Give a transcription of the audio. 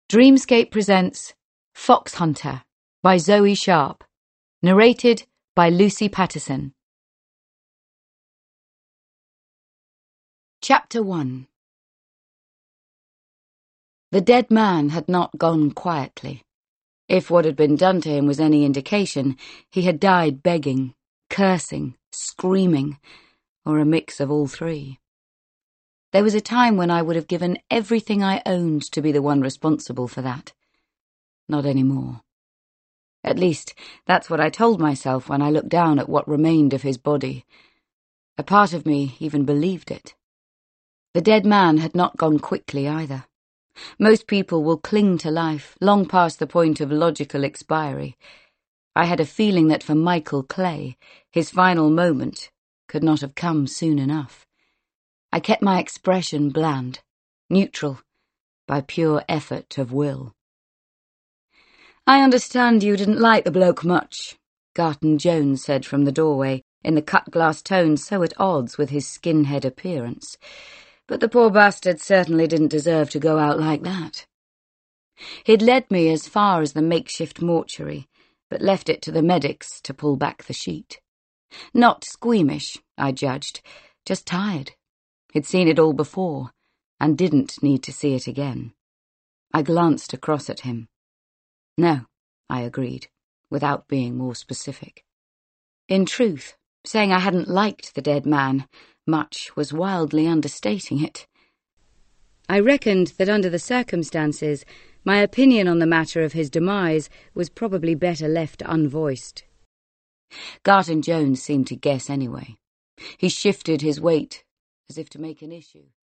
Dreamscape presents Fox Hunter by Zoe Sharp, narrated by Lucy Patterson. Chapter 1. The dead man had not gone quietly. If what had been done to him was any indication, he had died begging, cursing, screaming, or a mix of all three. There was a time when I would have given everything I owned to be the one responsible for that. Not anymore. At least, that's what I told myself when I looked down at what remained of his body. A part of me even believed it. The dead man had not gone quickly either. Most people will cling to life, long past the point of logical expiry. I had a feeling that for Michael Clay, his final moment could not have come soon enough. I kept my expression bland, neutral, by pure effort of will. "I understand you didn't like the bloke much," Garton Jones said from the doorway, in the cut-glass tone so at odds with his skinhead appearance. But the poor bastard certainly didn't deserve to go out like that. He'd led me as far as the makeshift mortuary, but left it to the medics to pull back the sheet. Not squeamish, I judged, just tired. He'd seen it all before, and didn't need to see it again. I glanced across at him. No, I agreed, without being more specific. In truth, saying I hadn't liked the dead man much was wildly understating it. I reckoned that under the circumstances, my opinion on the matter of his demise was probably better left unvoiced. Garton Jones seemed to guess anyway. He shifted his weight, as if to make an issue.